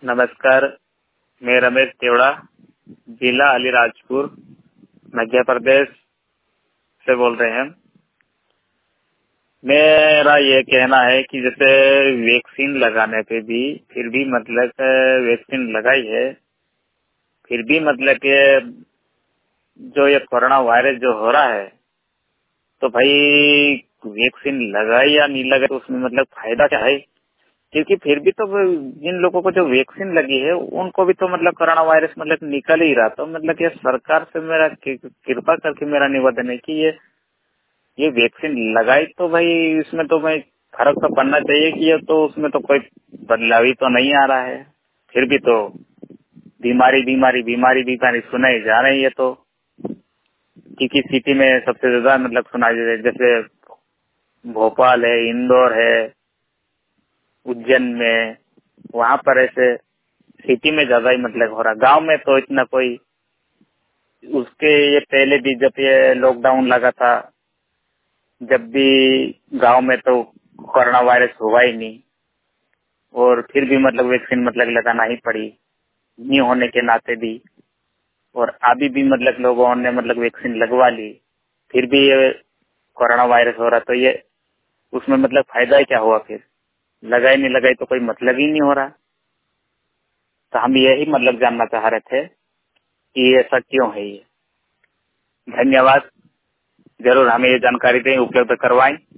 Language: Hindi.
नमस्कार, मैं रमेश तेवड़ा, जिला अलीराजपुर, मध्य प्रदेश से बोल रहे हैं। मेरा ये कहना है कि जैसे वैक्सीन लगाने पे भी फिर भी मतलब वैक्सीन लगाई है, फिर भी मतलब कि जो ये कोरोना वायरस जो हो रहा है, तो भाई वैक्सीन लगाई या नहीं लगाई तो उसमें मतलब फायदा क्या है? क्योंकि फिर भी तो जिन लोगों को जो वैक्सीन लगी है उनको भी तो मतलब कोरोना वायरस मतलब निकल ही रहा। तो मतलब ये सरकार से मेरा कृपा करके मेरा निवेदन है कि ये वैक्सीन लगाई तो भाई इसमें तो भाई फर्क तो पड़ना चाहिए कि ये तो उसमें तो कोई बदलाव ही तो नहीं आ रहा है। फिर भी तो बीमारी बीमारी बीमारी बीमारी सुनाई जा रही है। तो क्योंकि सिटी में सबसे ज्यादा मतलब सुना जैसे भोपाल है, इंदौर है, उज्जैन में, वहाँ पर ऐसे सिटी में ज्यादा ही मतलब हो रहा। गांव में तो इतना कोई उसके ये पहले भी जब ये लॉकडाउन लगा था, जब भी गांव में तो कोरोना वायरस हुआ ही नहीं और फिर भी मतलब वैक्सीन मतलब लगाना ही पड़ी नहीं होने के नाते भी। और अभी भी मतलब लोगों ने मतलब वैक्सीन लगवा ली, फिर भी ये कोरोना वायरस हो रहा। तो ये उसमें मतलब फायदा ही क्या हुआ? फिर लगाई नहीं लगाई तो कोई मतलब ही नहीं हो रहा। तो हम यही मतलब जानना चाह रहे थे कि ऐसा क्यों है ये। धन्यवाद, जरूर हमें ये जानकारी दें, उपलब्ध करवाएं।